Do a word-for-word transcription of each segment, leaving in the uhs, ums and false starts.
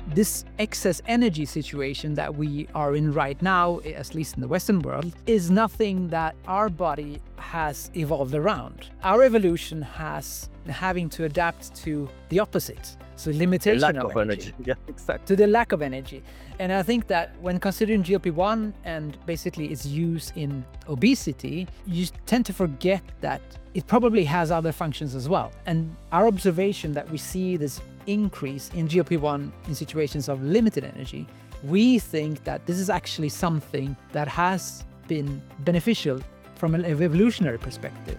this excess energy situation that we are in right now, at least in the Western world, is nothing that our body has evolved around. Our evolution has having to adapt to the opposite. So limitation lack of, of energy. energy. Yeah, exactly. To the lack of energy. And I think that when considering G L P one and basically its use in obesity, you tend to forget that it probably has other functions as well. And our observation that we see this increase in G L P one in situations of limited energy, we think that this is actually something that has been beneficial from an evolutionary perspective.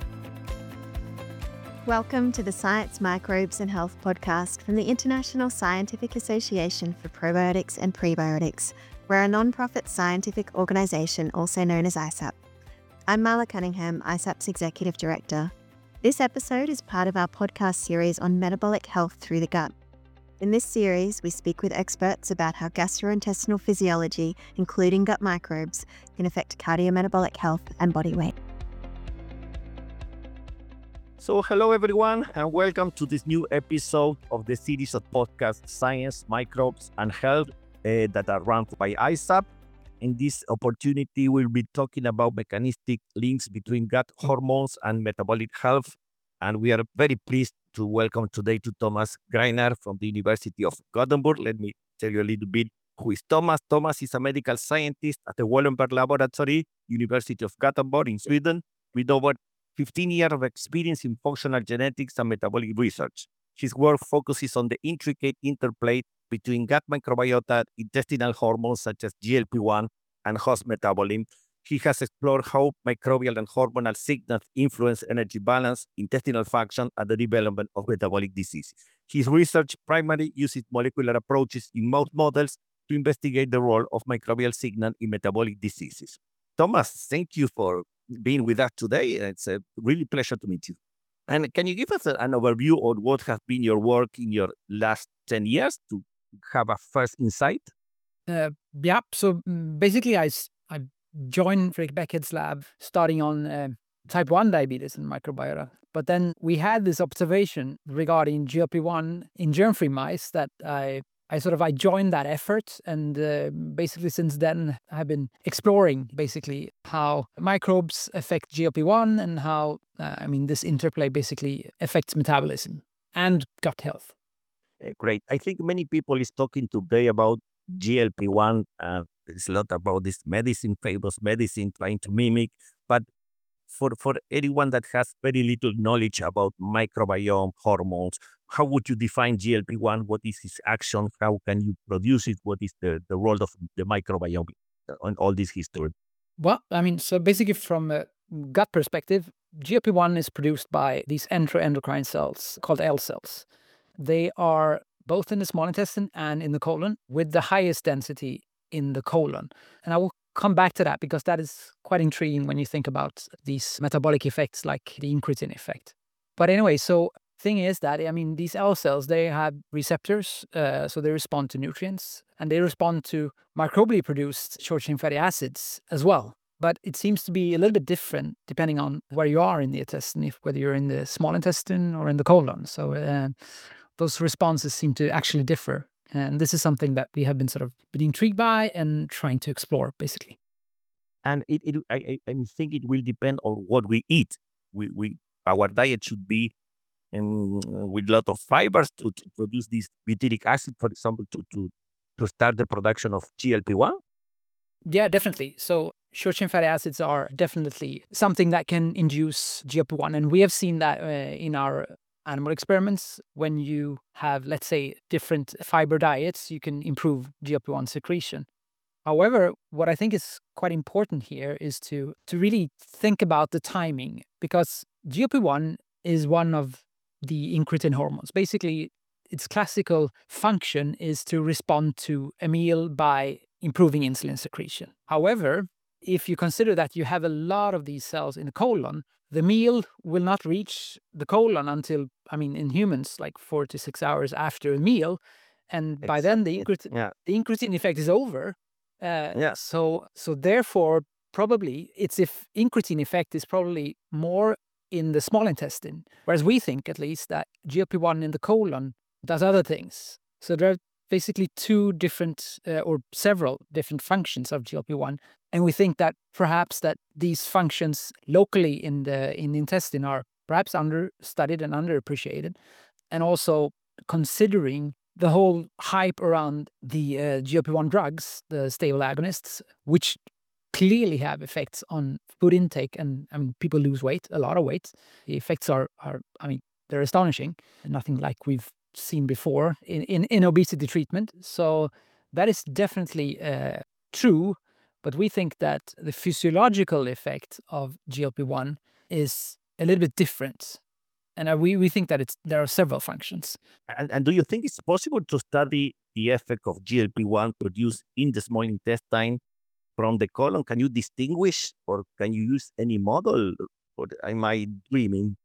Welcome to the Science, Microbes and Health podcast from the International Scientific Association for Probiotics and Prebiotics. We're a non-profit scientific organisation also known as I S A P. I'm Marla Cunningham, I S A P's Executive Director. This episode is part of our podcast series on metabolic health through the gut. In this series, we speak with experts about how gastrointestinal physiology, including gut microbes, can affect cardiometabolic health and body weight. So hello everyone and welcome to this new episode of the series of podcasts Science, Microbes and Health uh, that are run by I S A P. In this opportunity, we'll be talking about mechanistic links between gut hormones and metabolic health. And we are very pleased to welcome today to Thomas Greiner from the University of Gothenburg. Let me tell you a little bit who is Thomas. Thomas is a medical scientist at the Wallenberg Laboratory, University of Gothenburg in Sweden, with over fifteen years of experience in functional genetics and metabolic research. His work focuses on the intricate interplay between gut microbiota, intestinal hormones such as G L P one, and host metabolism. He has explored how microbial and hormonal signals influence energy balance, intestinal function, and the development of metabolic diseases. His research primarily uses molecular approaches in mouse models to investigate the role of microbial signal in metabolic diseases. Thomas, thank you for being with us today. It's a really pleasure to meet you. And can you give us a, an overview of what has been your work in your last ten years to have a first insight? Uh, yeah, so basically I, I joined Fredrik Beckett's lab starting on uh, type one diabetes and microbiota. But then we had this observation regarding G L P one in germ-free mice that I I sort of, I joined that effort, and uh, basically since then I've been exploring basically how microbes affect G L P one and how, uh, I mean, this interplay basically affects metabolism and gut health. Uh, great. I think many people is talking today about G L P one. Uh, there's a lot about this medicine, famous medicine trying to mimic, but For, for anyone that has very little knowledge about microbiome hormones, how would you define G L P one? What is its action? How can you produce it? What is the, the role of the microbiome on all this history? Well, I mean, so basically from a gut perspective, G L P one is produced by these enteroendocrine cells called L cells. They are both in the small intestine and in the colon, with the highest density in the colon. And I will come back to that because that is quite intriguing when you think about these metabolic effects like the incretin effect. But anyway, so thing is that, I mean, these L cells, they have receptors, uh, so they respond to nutrients, and they respond to microbially produced short-chain fatty acids as well. But it seems to be a little bit different depending on where you are in the intestine, if whether you're in the small intestine or in the colon. So uh, those responses seem to actually differ. And this is something that we have been sort of been intrigued by and trying to explore, basically. And it, it I, I think it will depend on what we eat. We, we our diet should be um, with a lot of fibers to, to produce this butyric acid, for example, to, to, to start the production of G L P one. Yeah, definitely. So short-chain fatty acids are definitely something that can induce G L P one. And we have seen that uh, in our animal experiments. When you have, let's say, different fiber diets, you can improve G L P one secretion. However, what I think is quite important here is to, to really think about the timing, because G L P one is one of the incretin hormones. Basically, its classical function is to respond to a meal by improving insulin secretion. However, if you consider that you have a lot of these cells in the colon, the meal will not reach the colon until, I mean, in humans, like four to six hours after a meal. And by then, the incretin, yeah. the incretin effect is over. Uh, yeah. So, so therefore, probably its if incretin effect is probably more in the small intestine, whereas we think, at least, that G L P one in the colon does other things. So there are basically two different uh, or several different functions of G L P one. And we think that perhaps that these functions locally in the in the intestine are perhaps understudied and underappreciated. And also considering the whole hype around the uh, G L P one drugs, the stable agonists, which clearly have effects on food intake. And I mean, people lose weight, a lot of weight. The effects are, are I mean, they're astonishing. Nothing like we've seen before in, in, in obesity treatment. So that is definitely uh, true. But we think that the physiological effect of G L P one is a little bit different. And uh, we, we think that it's there are several functions. And, and do you think it's possible to study the effect of G L P one produced in the small intestine from the colon? Can you distinguish, or can you use any model? Or am I dreaming?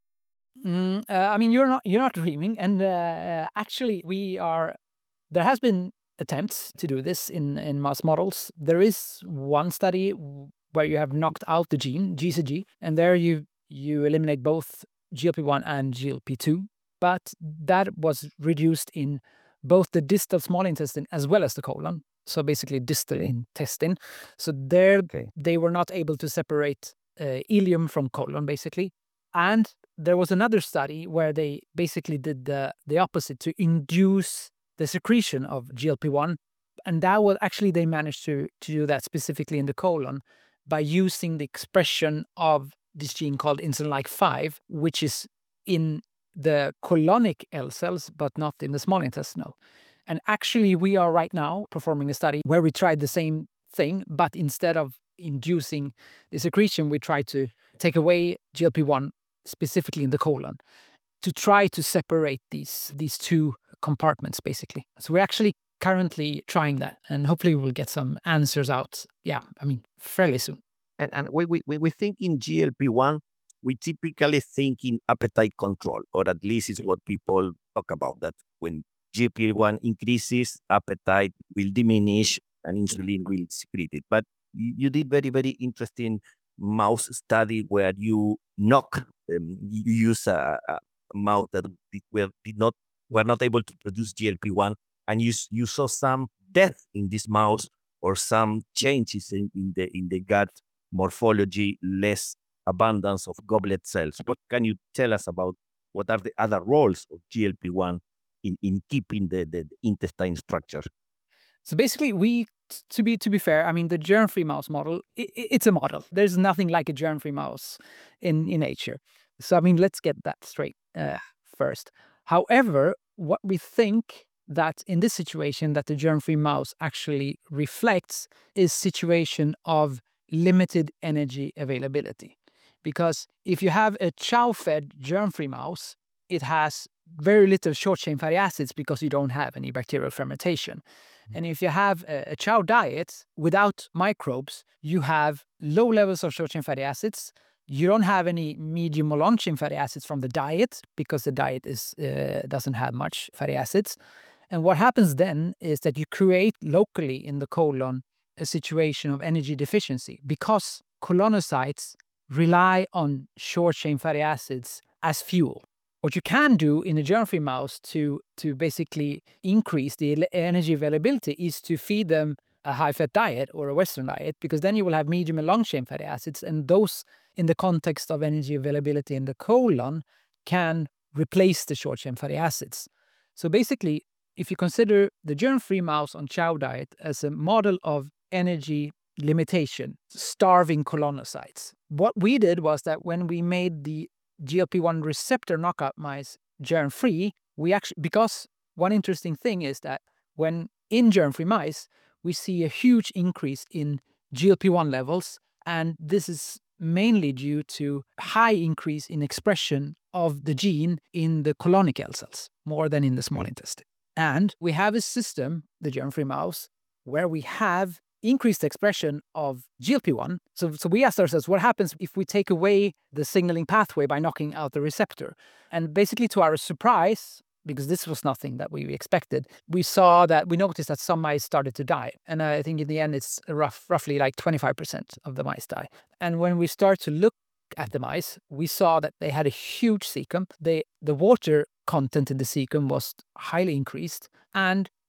Mm, uh, I mean, you're not you're not dreaming. And uh, actually, we are. There has been attempts to do this in in mouse models. There is one study where you have knocked out the gene G C G, and there you you eliminate both G L P one and G L P two. But that was reduced in both the distal small intestine as well as the colon. So basically distal intestine. So there Okay. they were not able to separate uh, ileum from colon, basically. And there was another study where they basically did the, the opposite, to induce the secretion of G L P one. And that was actually, they managed to, to do that specifically in the colon by using the expression of this gene called insulin-like five, which is in the colonic L cells, but not in the small intestinal. And actually, we are right now performing a study where we tried the same thing, but instead of inducing the secretion, we tried to take away G L P one specifically in the colon to try to separate these, these two compartments, basically. So we're actually currently trying that, and hopefully we'll get some answers out, yeah, I mean, fairly soon. And, and when we, when we think in G L P one, we typically think in appetite control, or at least it's what people talk about, that when G L P one increases, appetite will diminish and insulin will secrete it. But you, you did very, very interesting mouse study where you knock, um, you use a, a mouse that did, well, did not, were not able to produce G L P one, and you, you saw some death in this mouse, or some changes in, in the in the gut morphology, less abundance of goblet cells. What can you tell us about what are the other roles of G L P one in, in keeping the, the intestine structure? So basically, we to be to be fair, I mean, the germ-free mouse model, it, it's a model. There's nothing like a germ-free mouse in, in nature. So I mean, let's get that straight uh, first. However, what we think that in this situation that the germ-free mouse actually reflects is situation of limited energy availability. Because if you have a chow-fed germ-free mouse, it has very little short-chain fatty acids because you don't have any bacterial fermentation. And if you have a, a chow diet without microbes, you have low levels of short-chain fatty acids. You don't have any medium or long-chain fatty acids from the diet because the diet is uh, doesn't have much fatty acids. And what happens then is that you create locally in the colon a situation of energy deficiency because colonocytes rely on short-chain fatty acids as fuel. What you can do in a germ-free mouse to, to basically increase the energy availability is to feed them a high-fat diet or a Western diet, because then you will have medium and long-chain fatty acids, and those, in the context of energy availability in the colon, can replace the short-chain fatty acids. So basically, if you consider the germ-free mouse on chow diet as a model of energy limitation, starving colonocytes, what we did was that when we made the G L P one receptor knockout mice germ-free, we actually, because one interesting thing is that when in germ-free mice, we see a huge increase in G L P one levels, and this is mainly due to high increase in expression of the gene in the colonic L cells, more than in the small intestine. And we have a system, the germ-free mouse, where we have increased expression of G L P one. So, so we asked ourselves, what happens if we take away the signaling pathway by knocking out the receptor? And basically, to our surprise, because this was nothing that we expected, we saw that we noticed that some mice started to die. And I think in the end, it's rough, roughly like twenty-five percent of the mice die. And when we start to look at the mice, we saw that they had a huge cecum. They, the water content in the cecum was highly increased. And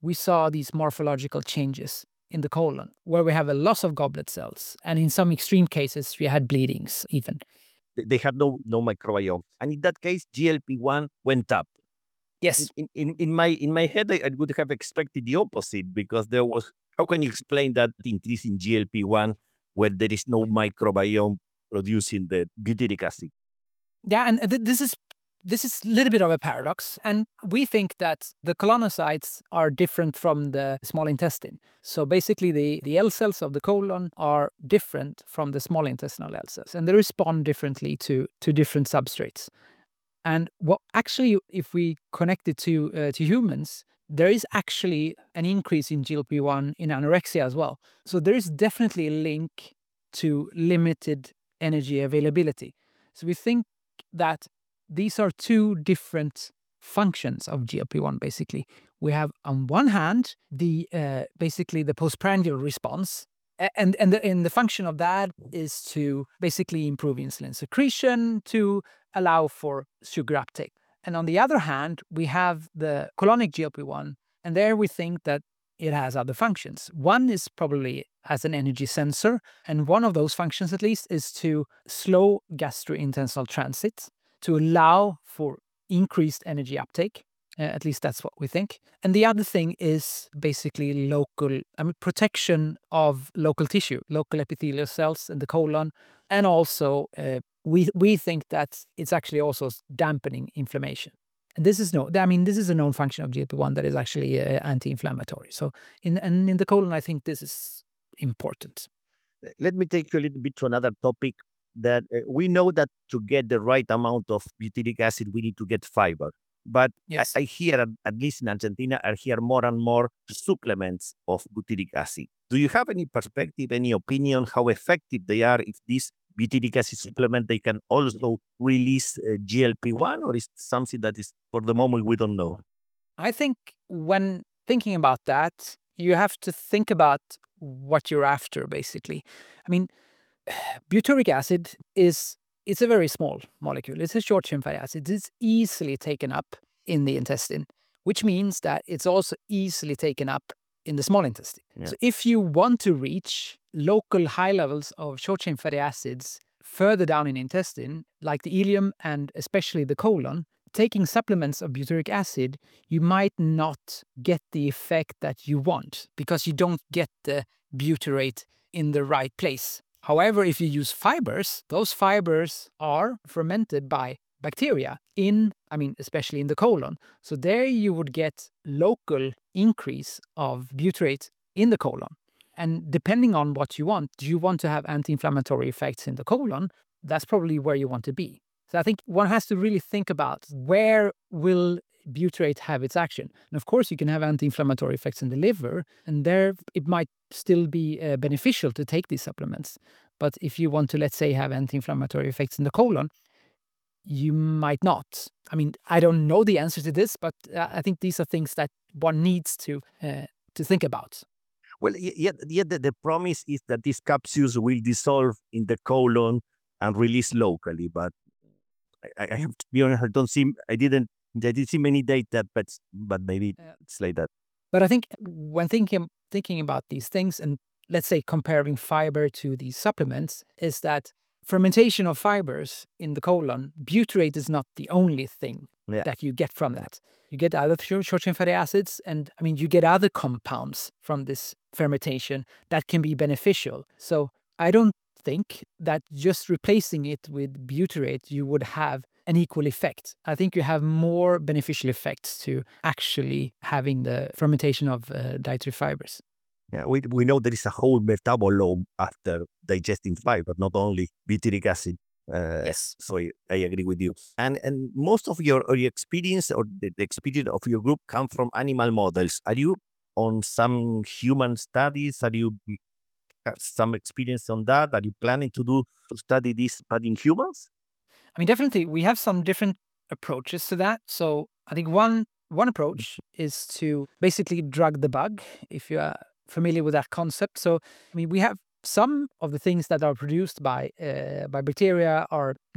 we saw these morphological changes in the colon, where we have a loss of goblet cells. And in some extreme cases, we had bleedings even. They had no, no microbiome. And in that case, G L P one went up. Yes. In, in, in my in my head, I, I would have expected the opposite, because there was, how can you explain that increase in G L P one when there is no microbiome producing the butyric acid? Yeah, and th- this is this is a little bit of a paradox. And we think that the colonocytes are different from the small intestine. So basically, the, the L cells of the colon are different from the small intestinal L cells, and they respond differently to, to different substrates. And what actually, if we connect it to uh, to humans, there is actually an increase in G L P one in anorexia as well. So there is definitely a link to limited energy availability. So we think that these are two different functions of G L P one, basically. We have, on one hand, the uh, basically the postprandial response. And, and, the, and the function of that is to basically improve insulin secretion, to allow for sugar uptake. And on the other hand, we have the colonic G L P one, and there we think that it has other functions. One is probably as an energy sensor, and one of those functions, at least, is to slow gastrointestinal transit, to allow for increased energy uptake. Uh, at least that's what we think. And the other thing is basically local, I mean, protection of local tissue, local epithelial cells in the colon. And also, uh, we we think that it's actually also dampening inflammation. And this is no, I mean, this is a known function of G L P one that is actually uh, anti-inflammatory. So in and in the colon, I think this is important. Let me take you a little bit to another topic, that uh, we know that to get the right amount of butyric acid, we need to get fiber. But Yes. I, I hear, at, at least in Argentina, I hear more and more supplements of butyric acid. Do you have any perspective, any opinion, how effective they are? If this butyric acid supplement, they can also release uh, G L P one, or is something that is, for the moment, we don't know? I think when thinking about that, you have to think about what you're after, basically. I mean, butyric acid is it's a very small molecule. It's a short-chain fatty acid. It's easily taken up in the intestine, which means that it's also easily taken up in the small intestine. Yeah. So if you want to reach local high levels of short-chain fatty acids further down in the intestine, like the ileum and especially the colon, taking supplements of butyric acid, you might not get the effect that you want because you don't get the butyrate in the right place. However, if you use fibers, those fibers are fermented by bacteria in, I mean, especially in the colon. So there you would get local increase of butyrate in the colon. And depending on what you want, do you want to have anti-inflammatory effects in the colon? That's probably where you want to be. So I think one has to really think about where will butyrate have its action. And of course, you can have anti-inflammatory effects in the liver, and there it might still be uh, beneficial to take these supplements. But if you want to, let's say, have anti-inflammatory effects in the colon, you might not. I mean, I don't know the answer to this, but uh, I think these are things that one needs to uh, to think about. Well, yeah, yeah the, the promise is that these capsules will dissolve in the colon and release locally. But I, I have to be honest, I don't see, I didn't, I didn't see many data, but but maybe Yeah. it's like that. But I think when thinking thinking about these things, and let's say comparing fiber to these supplements, is that fermentation of fibers in the colon, butyrate is not the only thing Yeah. that you get from that. You get other short-chain fatty acids, and I mean, you get other compounds from this fermentation that can be beneficial. So I don't think that just replacing it with butyrate, you would have an equal effect. I think you have more beneficial effects to actually having the fermentation of uh, dietary fibers. Yeah, we, we know there is a whole metabolome after digesting fiber, not only butyric acid. Uh, Yes. So I, I agree with you. And and most of your, or your experience or the, the experience of your group come from animal models. Are you on some human studies? Are you have some experience on that? Are you planning to do to study this but in humans? I mean, definitely, we have some different approaches to that. So I think one one approach is to basically drug the bug, if you are familiar with that concept. So I mean, we have some of the things that are produced by uh, by bacteria are not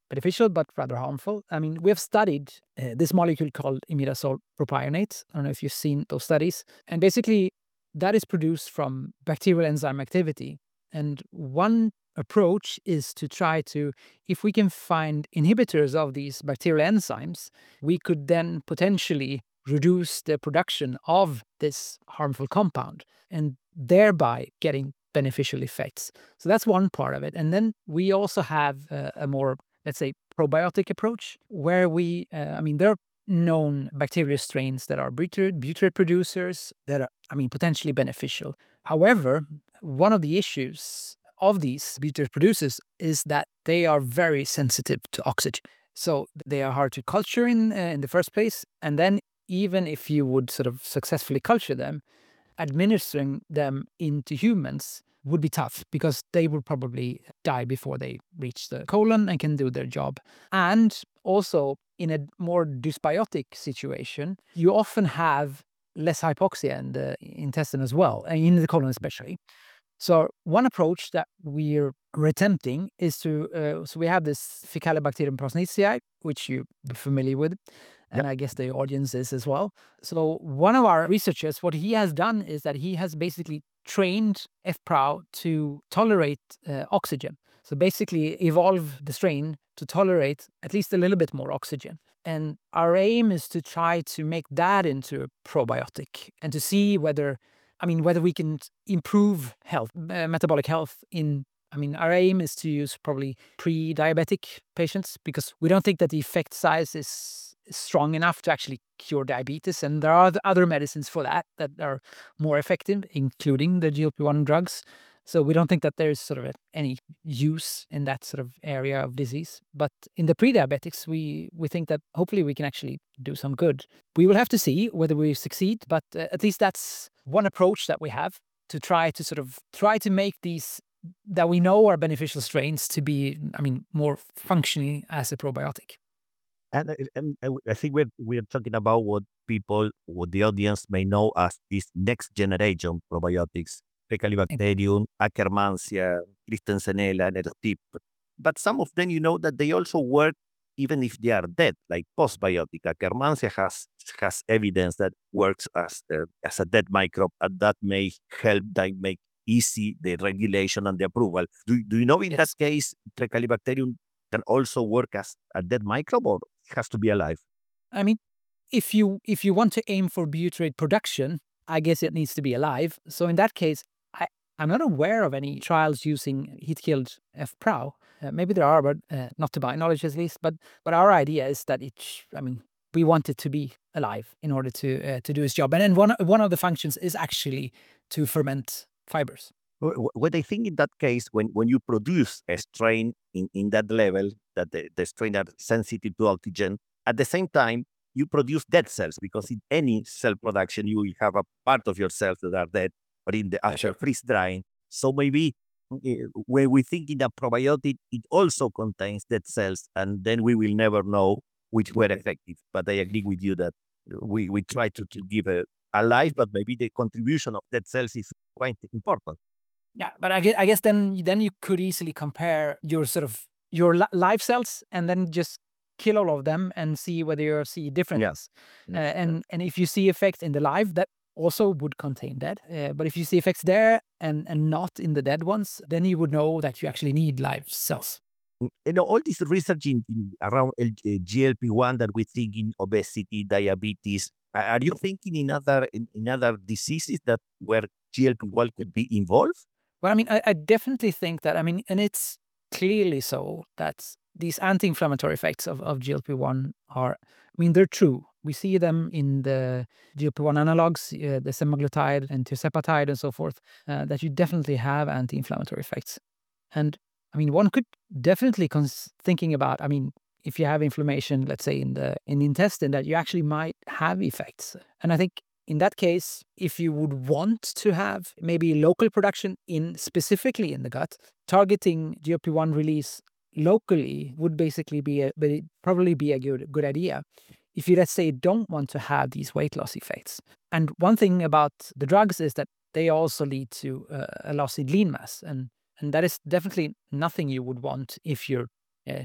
beneficial, but rather harmful. I mean, we have studied uh, this molecule called imidazole propionate. I don't know if you've seen those studies. And basically, that is produced from bacterial enzyme activity. And one approach is to try to, if we can find inhibitors of these bacterial enzymes, we could then potentially reduce the production of this harmful compound and thereby getting beneficial effects. So that's one part of it. And then we also have a, a more, let's say, probiotic approach where we, uh, I mean, there are known bacterial strains that are butyrate, butyrate producers that are, I mean, potentially beneficial. However, one of the issues of these butyrate producers is that they are very sensitive to oxygen. So they are hard to culture in, uh, in the first place. And then even if you would sort of successfully culture them, administering them into humans would be tough because they would probably die before they reach the colon and can do their job. And also in a more dysbiotic situation, you often have less hypoxia in the intestine as well, and in the colon especially. So one approach that we're attempting is to, uh, so we have this Faecalibacterium prausnitzii, which you're familiar with, and Yep. I guess the audience is as well. So one of our researchers, what he has done is that he has basically trained F. prau to tolerate uh, oxygen. So basically evolve the strain to tolerate at least a little bit more oxygen. And our aim is to try to make that into a probiotic and to see whether, I mean, whether we can improve health, uh, metabolic health in, I mean, our aim is to use probably pre-diabetic patients because we don't think that the effect size is strong enough to actually cure diabetes. And there are other medicines for that that are more effective, including the G L P one drugs. So we don't think that there's sort of a, any use in that sort of area of disease. But in the pre-diabetics, we, we think that hopefully we can actually do some good. We will have to see whether we succeed, but uh, at least that's one approach that we have to try to sort of try to make these that we know are beneficial strains to be, I mean, more functioning as a probiotic. And, uh, and uh, I think we're, we're talking about what people, what the audience may know as these next generation probiotics, Faecalibacterium, Akkermansia, Christensenella, Nerotip. But some of them, you know, that they also work even if they are dead, like postbiotic. Akkermansia has has evidence that works as uh, as a dead microbe, and that may help, that make easy the regulation and the approval. Do, do you know in that case, Faecalibacterium can also work as a dead microbe, or it has to be alive? I mean, if you if you want to aim for butyrate production, I guess it needs to be alive. So in that case, I, I'm not aware of any trials using heat-killed F. prau. Uh, maybe there are, but uh, not to my knowledge at least. But but our idea is that it, sh- I mean, we want it to be alive in order to uh, to do its job. And then one one of the functions is actually to ferment fibers. Wh- wh- What I think in that case, when, when you produce a strain in, in that level, that the, the strain are sensitive to oxygen, at the same time, you produce dead cells, because in any cell production, you will have a part of your cells that are dead, or in the actual freeze drying. So maybe uh, when we think in a probiotic, it also contains dead cells, and then we will never know which were effective. But I agree with you that we, we try to, to give a, a life, but maybe the contribution of dead cells is quite important. Yeah, but I guess, I guess then then you could easily compare your sort of your li- live cells and then just kill all of them and see whether you see differences. Uh, and and if you see effects in the live, that also would contain dead. Uh, but if you see effects there and and not in the dead ones, then you would know that you actually need live cells. Mm, You know, all this research in, in around L- uh, G L P one that we think in obesity, diabetes. a- Are you thinking in other in, in other diseases that where G L P one could be involved? Well, I mean, I, I definitely think that, I mean, and it's clearly so that these anti-inflammatory effects of, of G L P one are, I mean, they're true. We see them in the G L P one analogs, uh, the semaglutide and tirzepatide and so forth, uh, that you definitely have anti-inflammatory effects. And I mean, one could definitely cons- thinking about, I mean, if you have inflammation, let's say in the in the intestine, that you actually might have effects. And I think in that case, if you would want to have maybe local production in specifically in the gut, targeting G L P one release locally would basically be a, but it probably be a good good idea. If you, let's say, don't want to have these weight loss effects. And one thing about the drugs is that they also lead to uh, a loss in lean mass, and and that is definitely nothing you would want if you're uh,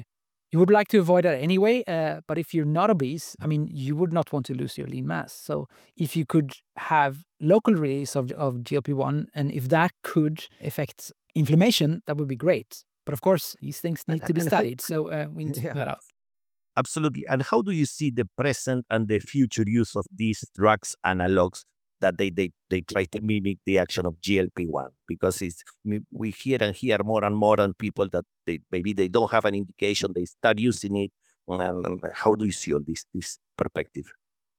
You would like to avoid that anyway, uh, but if you're not obese, I mean, you would not want to lose your lean mass. So if you could have local release of, of G L P one, and if that could affect inflammation, that would be great. But of course, these things need to be studied. So uh, we need to figure that out. Absolutely. And how do you see the present and the future use of these drugs analogs that they, they, they try to mimic the action of G L P one? Because it's, we hear and hear more and more on people that they, maybe they don't have an indication, they start using it. And how do you see all this, this perspective?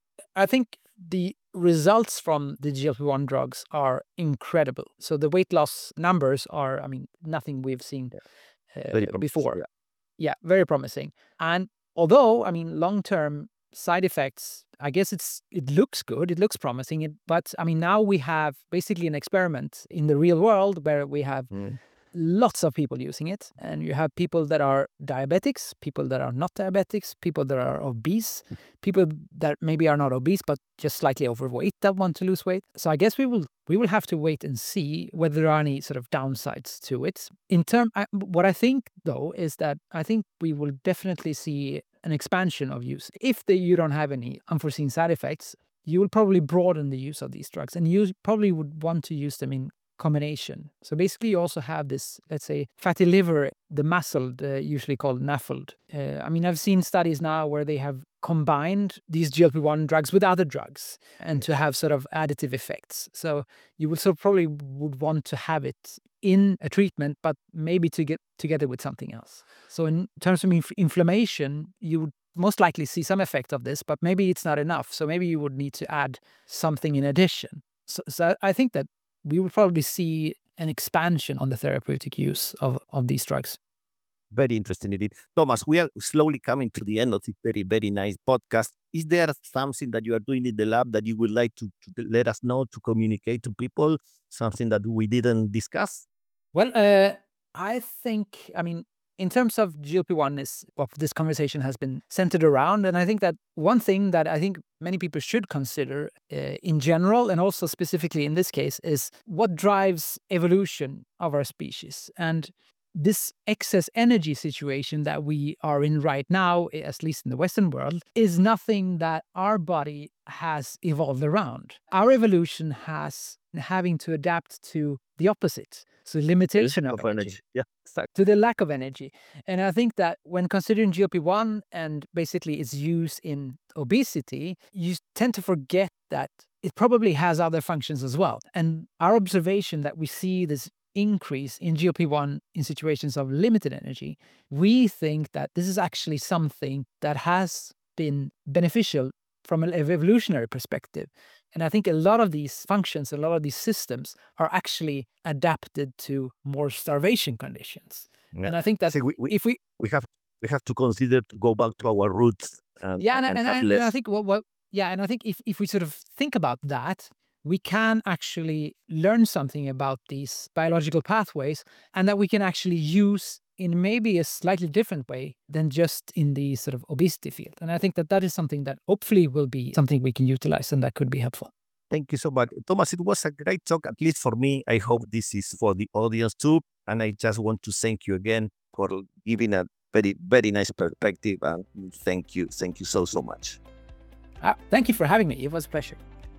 I think the results from the G L P one drugs are incredible. So the weight loss numbers are, I mean, nothing we've seen uh, before. Yeah. yeah, very promising. And although, I mean, long-term side effects, I guess it's it looks good, it looks promising. It, but I mean, now we have basically an experiment in the real world where we have Mm. lots of people using it, and you have people that are diabetics, people that are not diabetics, people that are obese, people that maybe are not obese but just slightly overweight that want to lose weight. So I guess we will we will have to wait and see whether there are any sort of downsides to it. In term, I, what I think though is that I think we will definitely see an expansion of use. If the, you don't have any unforeseen side effects, you will probably broaden the use of these drugs, and you probably would want to use them in combination. So basically you also have this, let's say, fatty liver, the MASLD, uh, usually called NAFLD. Uh, I mean, I've seen studies now where they have combined these G L P one drugs with other drugs and to have sort of additive effects. So you will so probably would want to have it in a treatment, but maybe to get together with something else. So in terms of inf- inflammation, you would most likely see some effect of this, but maybe it's not enough. So maybe you would need to add something in addition. So, so I think that we would probably see an expansion on the therapeutic use of, of these drugs. Very interesting indeed. Thomas, we are slowly coming to the end of this very, very nice podcast. Is there something that you are doing in the lab that you would like to, to let us know, to communicate to people, something that we didn't discuss? Well, uh, I think, I mean, in terms of G L P one is what this conversation has been centered around. And I think that one thing that I think many people should consider uh, in general, and also specifically in this case, is what drives evolution of our species. And this excess energy situation that we are in right now, at least in the Western world, is nothing that our body has evolved around. Our evolution has having to adapt to the opposite. So limitation of, of energy. energy. Yeah, exactly. To the lack of energy. And I think that when considering G L P one and basically its use in obesity, you tend to forget that it probably has other functions as well. And our observation that we see this increase in G L P one in situations of limited energy, we think that this is actually something that has been beneficial from an evolutionary perspective. And I think a lot of these functions, a lot of these systems are actually adapted to more starvation conditions. Yeah. And I think that so we, we, if we... We have we have to consider to go back to our roots. And, yeah, and, and, and, and, and, and I think, well, well, yeah, and I think if, if we sort of think about that, we can actually learn something about these biological pathways, and that we can actually use in maybe a slightly different way than just in the sort of obesity field. And I think that that is something that hopefully will be something we can utilize and that could be helpful. Thank you so much. Thomas, it was a great talk, at least for me. I hope this is for the audience too. And I just want to thank you again for giving a very, very nice perspective. And thank you. Thank you so, so much. Uh, thank you for having me. It was a pleasure.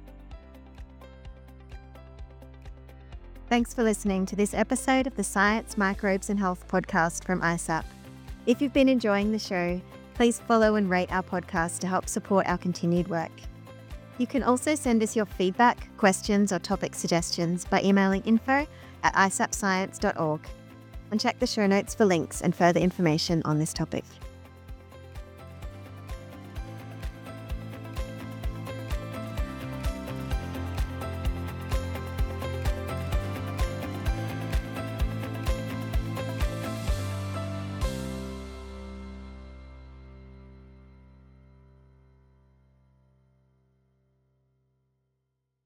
Thanks for listening to this episode of the Science, Microbes and Health podcast from I S A P. If you've been enjoying the show, please follow and rate our podcast to help support our continued work. You can also send us your feedback, questions or topic suggestions by emailing info at i s a p science dot org, and check the show notes for links and further information on this topic.